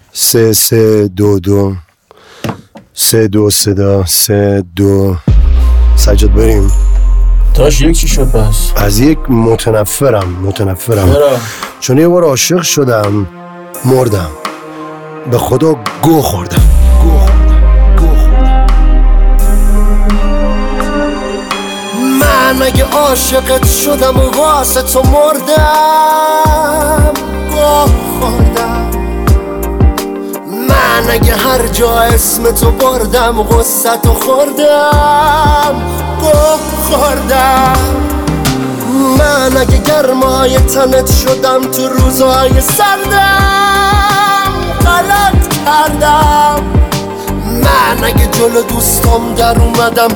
3 3 2 2 3 2 صدا 3 2. سجاد بریم. تاش یک چی شد پس؟ از یک متنفرم چون یه بار عاشق شدم مردم، به خدا گو خوردم. من اگه عاشقت شدم و واسه تو مردم گو خوردم. من اگه هر جا اسم تو بردم غصت و خوردم گو خوردم. من اگه گرمای تنت شدم تو روزهای سردم غلط کردم. من اگه جلو دوستم در اومدم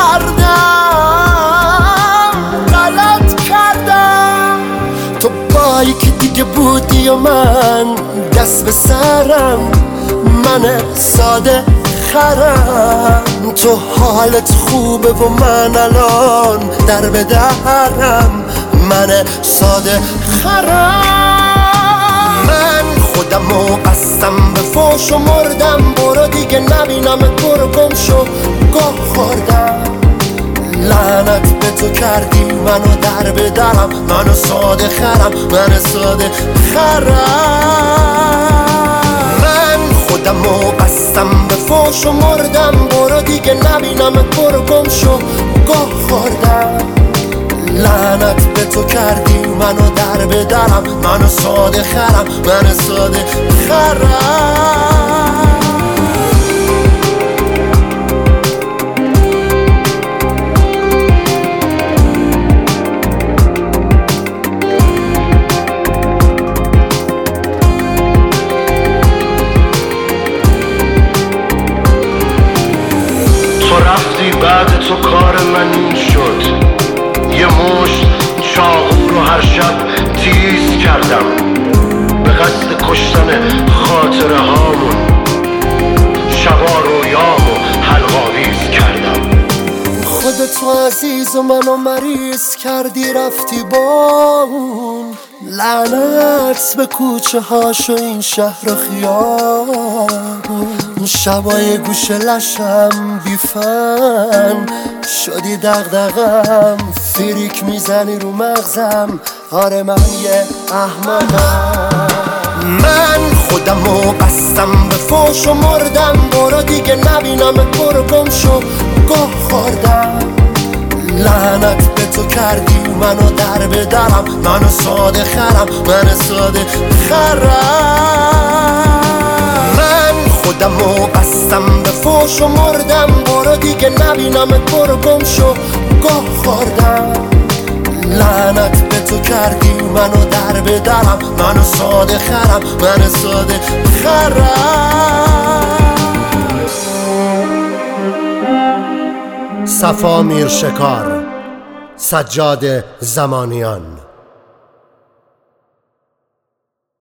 هردم غلط کردم. تو با یکی دیگه بودی و من دست به سرم، من ساده خرم. تو حالت خوبه و من الان در به درم، من ساده خرم. من خودم و قصدم به فوش و مردم، برو دیگه نبینمت، برو گم شو گاه خوردم. لعنت به تو کردی منو در به درم، منو ساده خرم، من ساده خرم. من خودم و قصدم به فوش و مردم، برو دیگه نبینمت، برو گم شو گاه خوردم. لعنت به تو کردی منو در به درم، منو ساده خرم، من ساده خرم. تو رفتی بعد تو کار من این شد، یه مشت چاقو رو هر شب تیز کردم به قصد کشتن خاطره هامون. شبا رویامو حلقاویز کردم. خودتو عزیز و منو مریض کردی رفتی با اون. لعنت به کوچه هاش و این شهر و خیابون. شبای گوش لشم بیفن شدی دغدغم، فریک میزنی رو مغزم، آره من یه احمقم. من خودم و قصدم به فوش و مردم، برو دیگه نبینمت، برو گم شو گاه خوردم. لعنت به تو کردی منو در به درم، منو ساده خرم، من ساده خرم. من خودم و قصدم به فوش و مردم، برو دیگه نبینمت، برو گم شو گاه خوردم. لعنت به تو کردی منو در به درم، منو ساده خرم، من ساده خرم. صفا میرشکار، سجاد زمانیان.